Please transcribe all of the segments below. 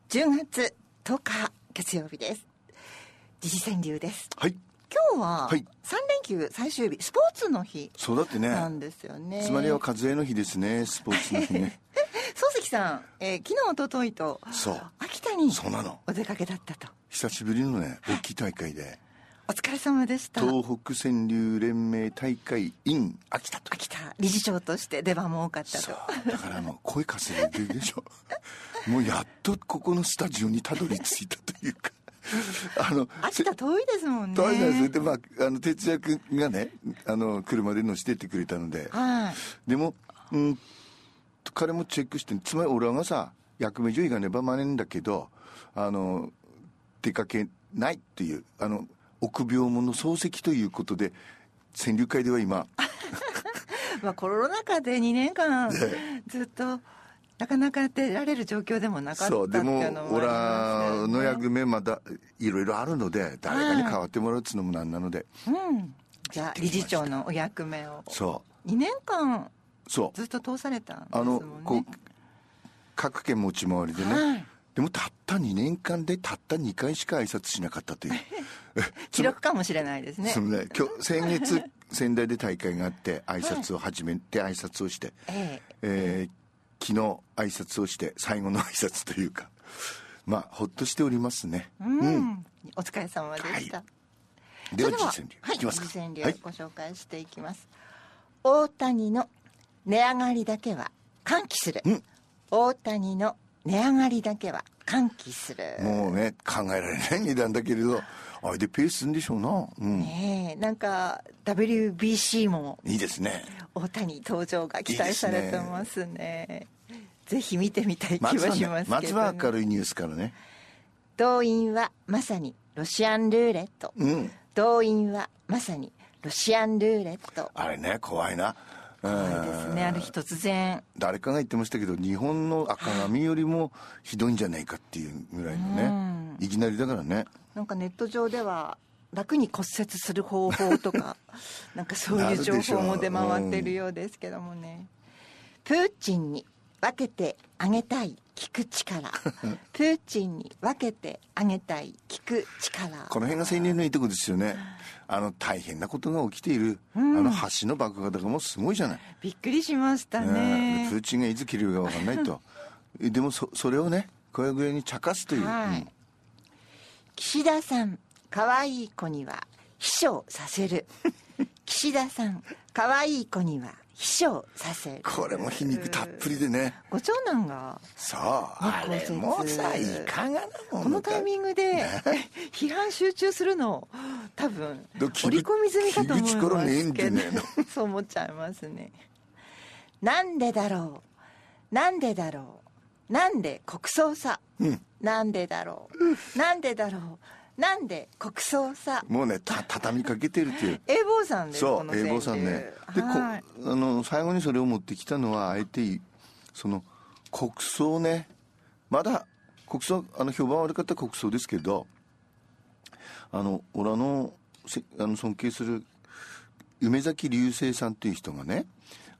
10月10日月曜日です。時事川柳です。 はい。 今日は3連休最終日、スポーツの日そうだってね。 なんですよね。 つまりは風の日ですね、スポーツの日ね。 漱石さん、昨日一昨日と秋田にお出かけだったと。 久しぶりのね、大きい大会で。 お疲れ様でした。 東北川柳連盟大会 in 秋田と。 秋田理事長として出番も多かったと。 そうだから声稼いでるでしょ。もうやっとここのスタジオにたどり着いたというか。 秋田遠いですもんね。 遠いです。で、哲也君がね、車で乗せてってくれたので。 はい。 でも、彼もチェックして、つまり俺がさ、役目上行かねばまねんだけど、出かけないっていう、臆病者漱石ということで、川柳会では今。 コロナ禍で2年間、ずっと、なかなか出られる状況でもなかったっていうのもありますよね。 そう、でも、俺の役目まだいろいろあるので、誰かに代わってもらうっていうのもなんなので。 じゃあ、理事長のお役目を。 そう。 2年間、 そう。 ずっと通されたんですもんね。 各県持ち回りでね。でもたった2年間でたった2回しか挨拶しなかったという。 記録かもしれないですね。 先月、仙台で大会があって、挨拶を始めて挨拶をして、昨日挨拶をして最後の挨拶というか、ほっとしておりますね。 お疲れ様でした。 では、時事川柳。いきますか。 時事川柳ご紹介していきます。大谷の値上がりだけは歓喜する。大谷の値上がりだけは歓喜する。 もうね、考えられない値段だけれど、あれでペースするんでしょうな。 なんか WBC もいいですね。 大谷登場が期待されてますね。ぜひ見てみたい気はしますけどね。 松は明るいニュースからね。 動員はまさにロシアンルーレット。動員はまさにロシアンルーレット。 あれね、怖いな。 怖いですね。ある日突然誰かが言ってましたけど、日本の赤紙よりもひどいんじゃないかっていうぐらいのね、いきなりだからね。 なんかネット上では楽に骨折する方法とかなんかそういう情報も出回ってるようですけどもね。プーチンに分けてあげたい聞く力。プーチンに分けてあげたい聞く力。 この辺が青年のいいとこですよね。大変なことが起きている、橋の爆破とかもすごいじゃない。 びっくりしましたね。 プーチンがいつ切れるか分かんないと。でもそれをね、これぐらいに茶化すという。 岸田さん、可愛い子には秘書させる。岸田さん、可愛い子には秘書させる。 これも皮肉たっぷりでね。 ご長男が。 そう。あれもさ、いかがなもん。 このタイミングで、批判集中するの、多分、織り込み済みかと思いますけど、そう思っちゃいますね。なんでだろう。なんでだろう。なんで国葬さ。なんでだろう。なんでだろう。なんで国葬さ。 もうね、畳みかけてるっていう。 英坊さんです。 そう、英坊さんね。で、最後にそれを持ってきたのは、あえて、国葬ね。まだ、国葬、評判悪かった国葬ですけど、俺尊敬する、梅崎隆生さんという人がね、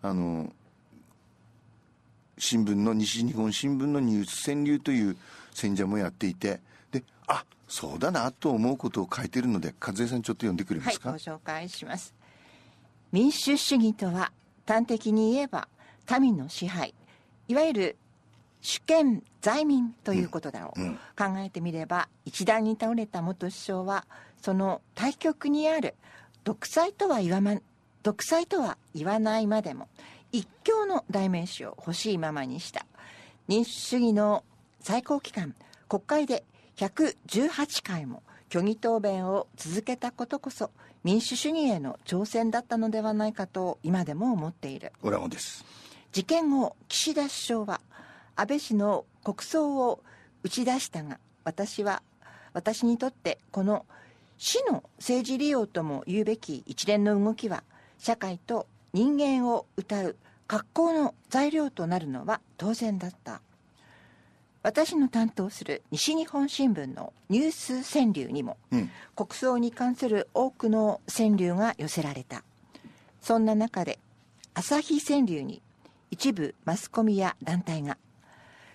西日本新聞のニュース川柳という選者もやっていて、で、そうだなと思うことを書いているので、和江さんちょっと読んでくれますか。 ご紹介します。民主主義とは、端的に言えば、民の支配、いわゆる主権在民ということだろう。考えてみれば、一段に倒れた元首相は、その対極にある独裁とは言わないまでも、一強の代名詞を欲しいままにした。民主主義の最高機関、国会で118回も虚偽答弁を続けたことこそ民主主義への挑戦だったのではないかと今でも思っている。 俺もです。 事件後、岸田首相は安倍氏の国葬を打ち出したが、私にとってこの死の政治利用とも言うべき一連の動きは社会と人間を謳う格好の材料となるのは当然だった。私の担当する西日本新聞のニュース川柳にも、国葬に関する多くの川柳が寄せられた。そんな中で朝日川柳に一部マスコミや団体が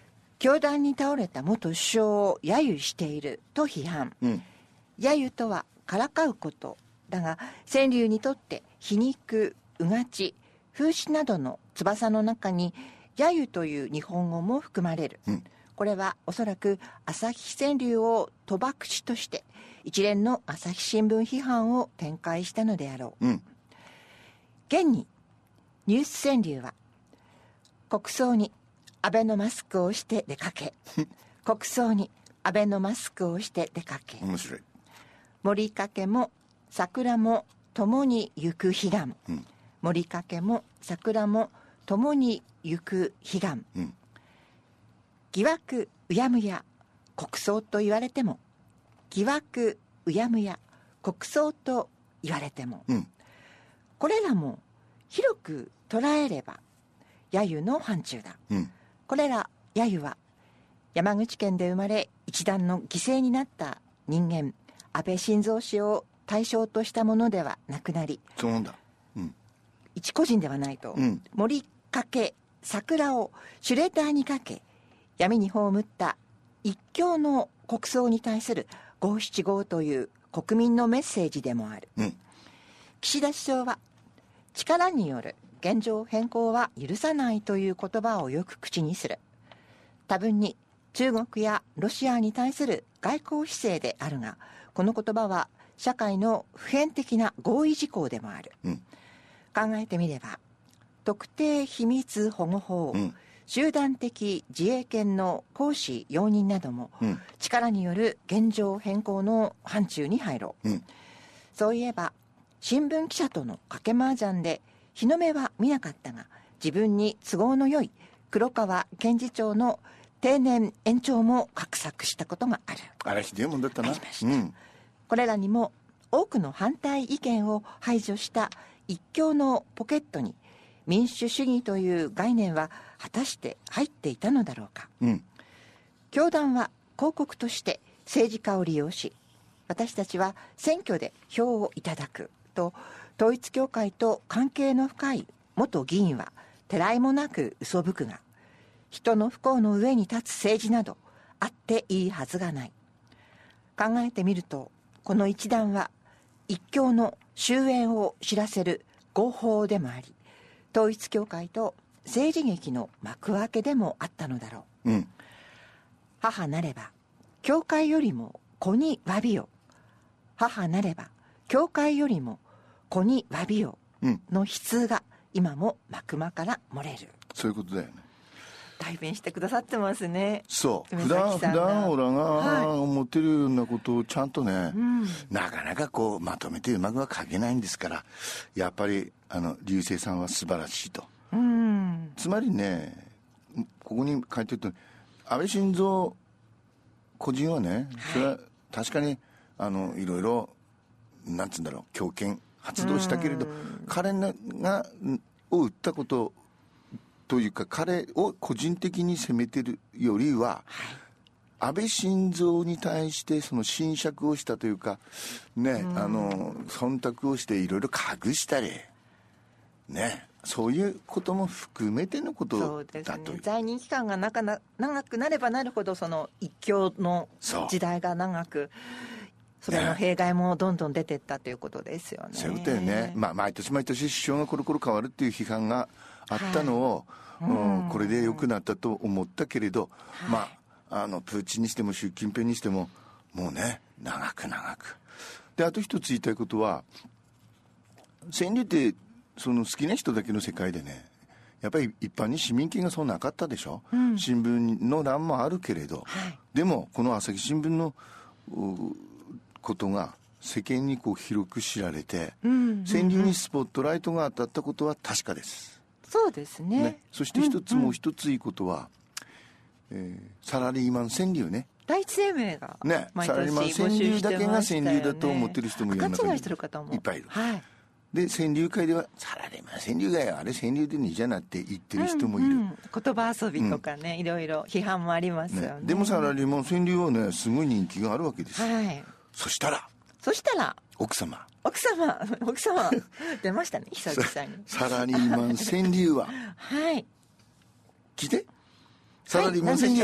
凶弾に倒れた元首相を揶揄していると批判、揶揄とはからかうことだが、川柳にとって皮肉、うがち、風刺などの翼の中に揶揄という日本語も含まれる、これはおそらく朝日川柳を賭博師として一連の朝日新聞批判を展開したのであろう、現にニュース川柳は、国葬に安倍のマスクをして出かけ国葬に安倍のマスクをして出かけ、 面白い。 森掛も桜も共に行く悲願、森掛も桜も共に行く悲願、疑惑うやむや国葬と言われても、疑惑うやむや国葬と言われても、これらも広く捉えれば揶揄の範疇だ、これら揶揄は山口県で生まれ一団の犠牲になった人間安倍晋三氏を対象としたものではなくなり、 そうなんだ、 一個人ではないと、森掛桜をシュレッダーにかけ闇に葬った一強の国葬に対する五七五という国民のメッセージでもある、岸田首相は力による現状変更は許さないという言葉をよく口にする。多分に中国やロシアに対する外交姿勢であるが、この言葉は社会の普遍的な合意事項でもある、考えてみれば特定秘密保護法、集団的自衛権の行使容認なども、力による現状変更の範疇に入ろう、そういえば新聞記者との賭け麻雀で日の目は見なかったが、自分に都合の良い黒川検事長の定年延長も画策したことがある。 あれひどいもんだったな。 ありました、これらにも多くの反対意見を排除した一強のポケットに民主主義という概念は果たして入っていたのだろうか、教団は広告として政治家を利用し、私たちは選挙で票をいただくと統一教会と関係の深い元議員はてらいもなく嘘吹くが、人の不幸の上に立つ政治などあっていいはずがない。考えてみると、この一団は一強の終焉を知らせる合法でもあり、統一教会と政治劇の幕開けでもあったのだろう、母なれば教会よりも子に詫びよ、母なれば教会よりも子に詫びよの悲痛が今も幕間から漏れる。 そういうことだよね。 代弁してくださってますね。 そう普段俺が思ってるようなことをちゃんとね、なかなかこうまとめてうまくは書けないんですから、やっぱり流星さんは素晴らしいと、つまりね、ここに書いてると、安倍晋三個人はね、それは確かにいろいろなんつうんだろう、強権発動したけれど、彼を撃ったことというか、彼を個人的に責めてるよりは、安倍晋三に対してその侵釈をしたというかね、忖度をしていろいろ隠したりね、そういうことも含めてのことだと。そうですね、 在任期間が長くなればなるほど、その一強の時代が長く、それの弊害もどんどん出ていったということですよね。 そういうことよね。毎年毎年首相がコロコロ変わるっていう批判があったのを、これで良くなったと思ったけれど、プーチンにしても習近平にしてももうね、長くで、あと一つ言いたいことは、川柳ってその好きな人だけの世界でね、やっぱり一般に市民権がそうなかったでしょ、新聞の欄もあるけれど、でもこの朝日新聞のことが世間にこう広く知られて、川柳にスポットライトが当たったことは確かです。 そうですね。 そしてもう一ついいことは、サラリーマン川柳ね。 第一生命がね、サラリーマン川柳だけが川柳だと思ってる人もいる、 勘違いしてる方もいっぱいいる、で川柳界ではサラリーマン川柳がよ、あれ川柳でいいじゃなって言ってる人もいる、 言葉遊びとかね、いろいろ批判もありますよね。 でもサラリーマン川柳はね、すごい人気があるわけです、そしたら奥様出ましたね、久々にサラリーマン川柳は聞いて、サラリーマン川柳は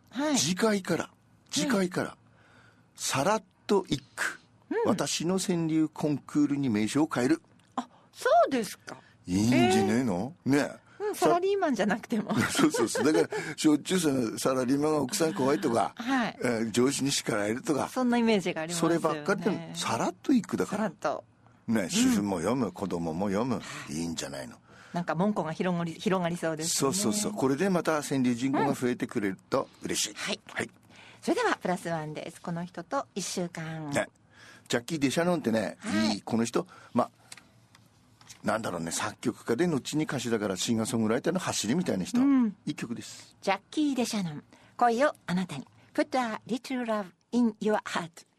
はい、 次回からさらっと一句、私の川柳コンクールに名称を変える。 あ、そうですか。 いいんじゃねえの、ねサラリーマンじゃなくてもそうだからしょっちゅうサラリーマンが奥さん怖いとか、 はい、 上司に叱られるとか、 そんなイメージがありますよね。 そればっかりでさらっといくだから、 さらっとね、主婦も読む、子供も読む、いいんじゃないの。 なんか門戸が広がりそうですね。 そうこれでまた川柳人口が増えてくれると嬉しい、 はい、 はい、 それではプラスワンです。この人と1週間、 ね、ジャッキー・デシャノンってね、 はい、 この人なんだろうね、作曲家で後に歌手だからシンガーソングライターの走りみたいな人、いい曲です。 ジャッキー・デシャノン、恋をあなたに Put a little love in your heart。